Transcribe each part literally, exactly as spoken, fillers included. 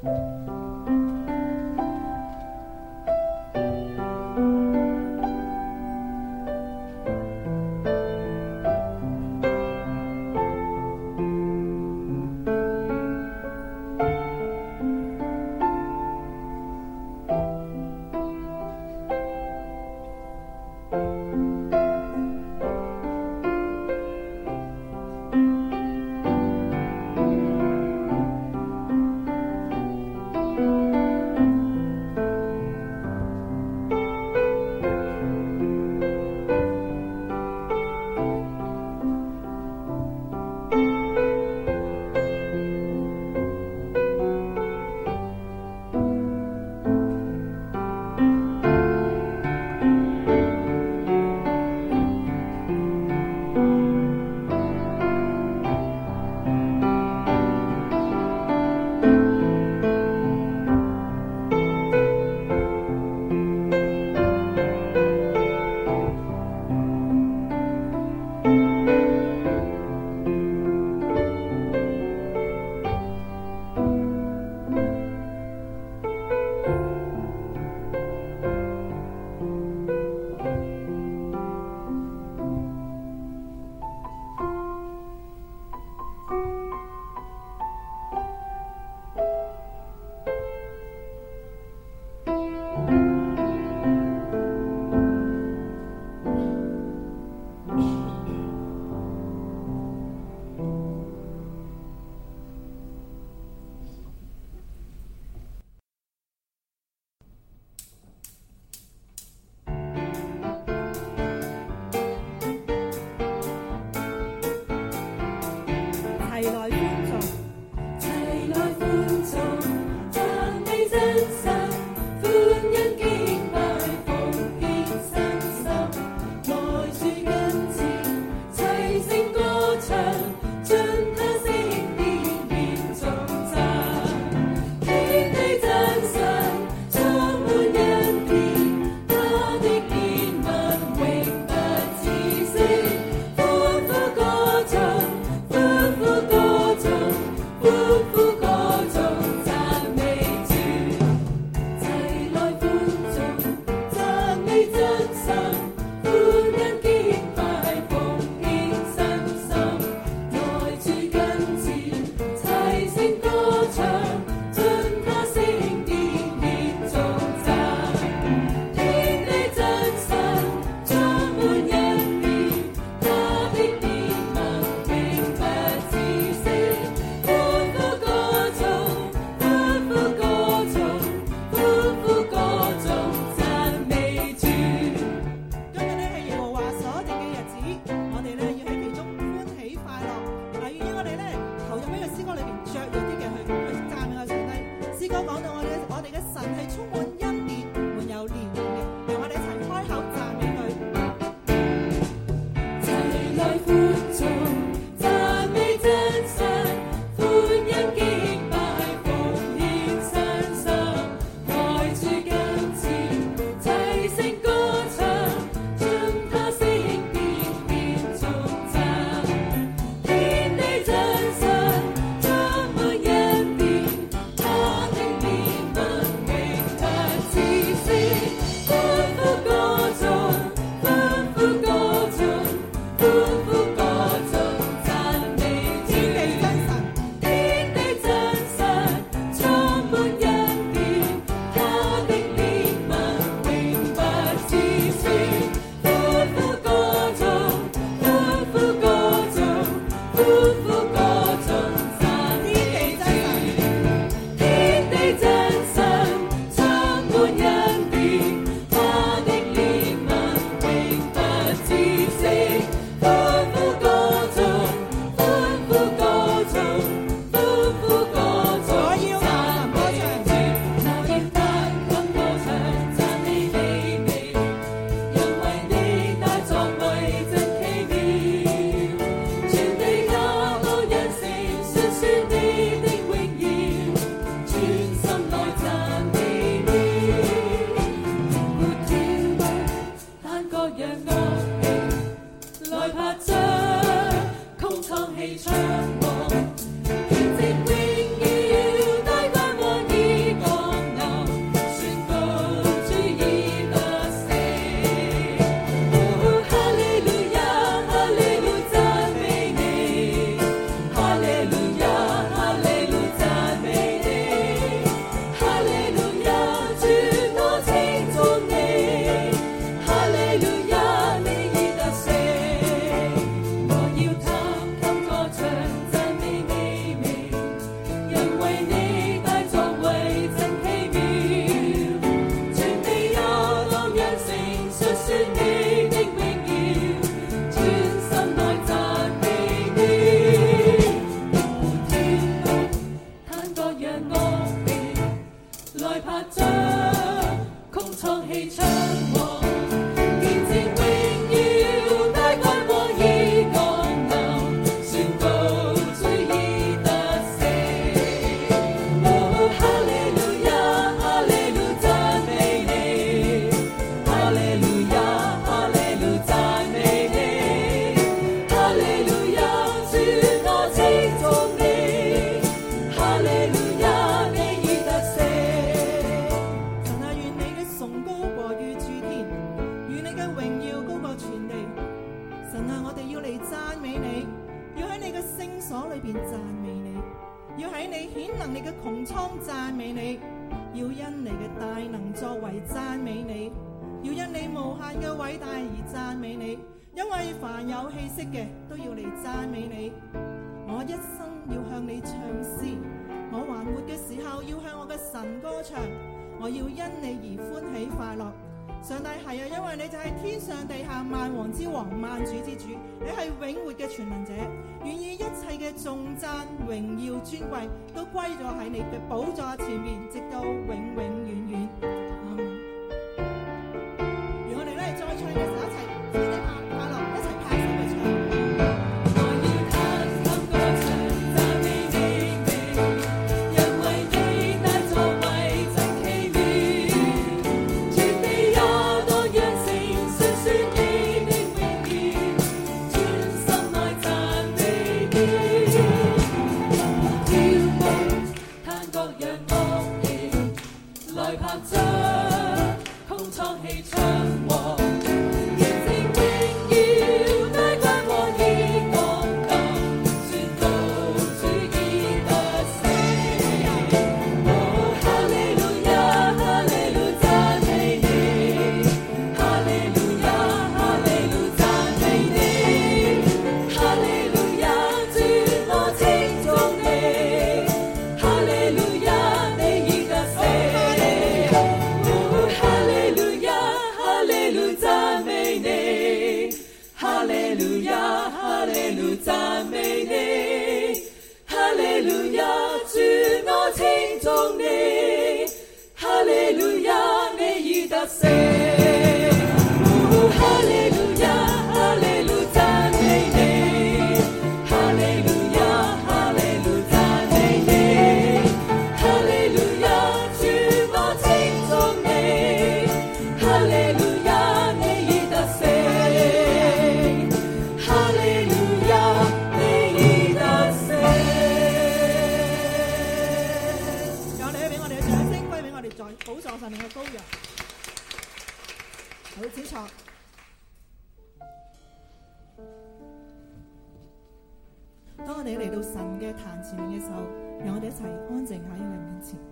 他的憐憫永不拍掌，空創氣槍王，見證榮耀大君王已降臨，宣告主已得勝。哦，哈利路亞，哈利路讚美你，哈利路亞，哈利路讚美你，哈利路亞，主我稱頌你，哈利路亞，你已得勝。 神啊，願你嘅崇高過於諸天，願你嘅榮耀高過全地。神啊，我哋要嚟讚美你，要喺你嘅聖所裏邊讚美你，要喺你顯能力嘅穹蒼讚美你，要因你嘅大能作為讚美你，要因你無限嘅偉大而讚美你，因為凡有氣息嘅都要嚟讚美你。我一生要向你唱詩，我還活嘅時候要向我嘅神歌唱，我要因你而歡喜快樂。上帝係啊，因為你就係天上地下萬王之王、萬主之主，你係永活嘅全能者，願意一切嘅頌讚、榮耀、尊貴都歸咗喺你嘅寶座前面，直到永永遠遠。阿們。如我哋咧再唱嘅時候，一齊歡喜快樂，一齊拍手去唱。 我要彈琴歌唱讚美你名，因為你那作為真奇妙，全地也當揚聲述說你的榮耀，專心愛讚美你。跳舞彈各樣樂器，來拍掌，空創氣槍王。讚美你，哈利路亞，主我稱頌你，哈利路亞，你已得勝。哦，哈利路亞，哈利路讚美你，哈利路亞，哈利路讚美你，哈利路亞，主我稱頌你，哈利路亞，你已得勝。哈利路亞。 寶座上面嘅羔羊，好請坐。當我哋嚟到神嘅壇前面嘅時候，讓我哋一齊安靜喺佢面前。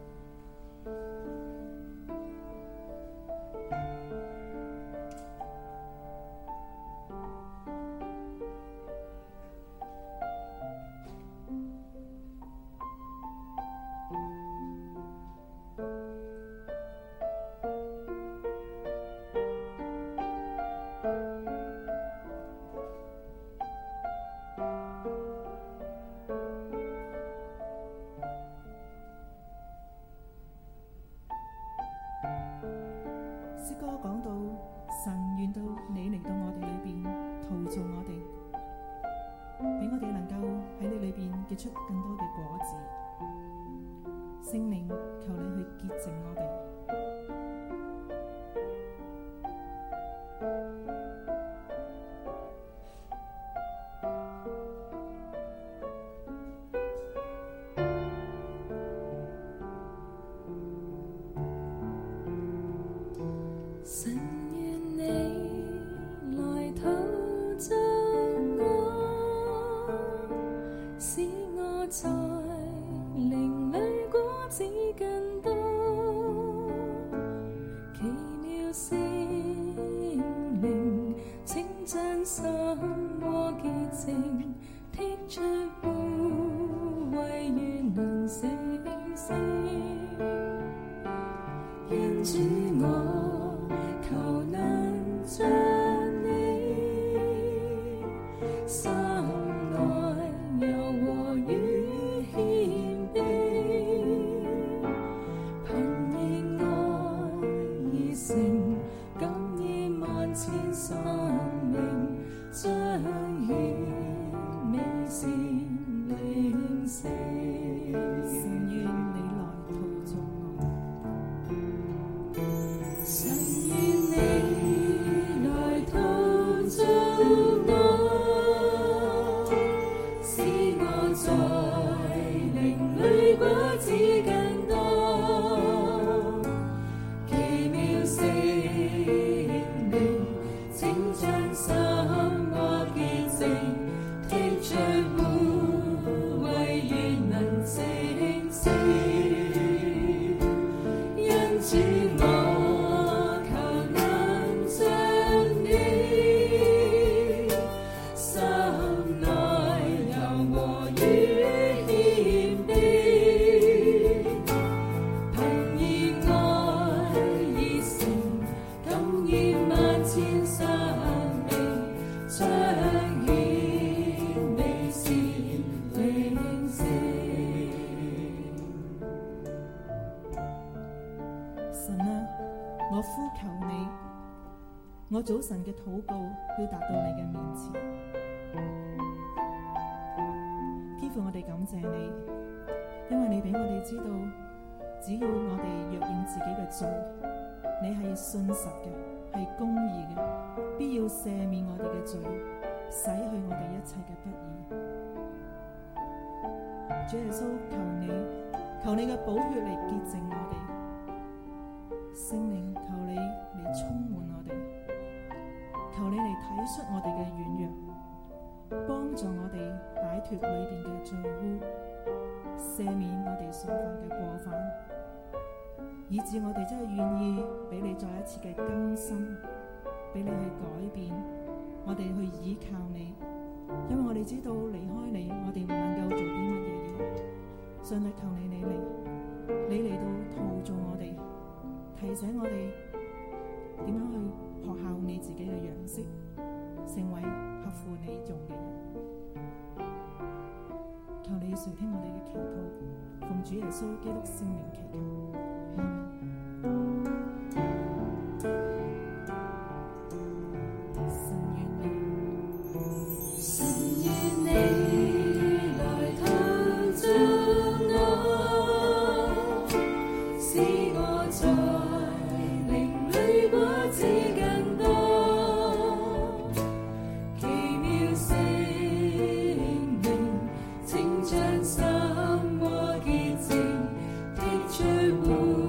詩歌講到神願到你嚟到我哋裏邊陶造我哋，俾我哋能夠喺你裏邊結出更多嘅果子。聖靈，求你去潔淨我哋。 神願你來陶造我，使我在靈裡果子更多，奇妙聖靈清真心和潔淨，剔除污穢願能成聖，因主我求能像你，心內柔和與謙卑，憑神啊，我呼求你，我早晨嘅禱告要達到你嘅面前。天父，我哋感謝你，因為你俾我哋知道，只要我哋若認自己嘅罪，你係信實嘅，係公義嘅，必要赦免我哋嘅罪，洗去我哋一切嘅不義。主耶穌，求你，求你嘅寶血嚟潔淨我哋。聖靈，求你嚟充滿我哋，求你嚟體恤我哋嘅軟弱，幫助我哋擺脫裏邊嘅罪污，赦免我哋所犯嘅過犯，以致我哋真係願意俾你再一次嘅更新，俾你去改變，我哋去依靠你，因為我哋知道離開你，我哋唔能夠做啲乜嘢嘢。上帝，求你你嚟，你嚟到陶造我哋，提醒我哋點樣去學效你自己嘅樣式，成為合乎你用嘅人。求你垂聽我哋嘅祈禱，奉主耶穌基督聖名祈求。神願你， 神願你來陶造我，使我在靈裡果子更多，奇妙聖靈清將心和潔淨，剔除污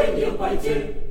榮耀歸主。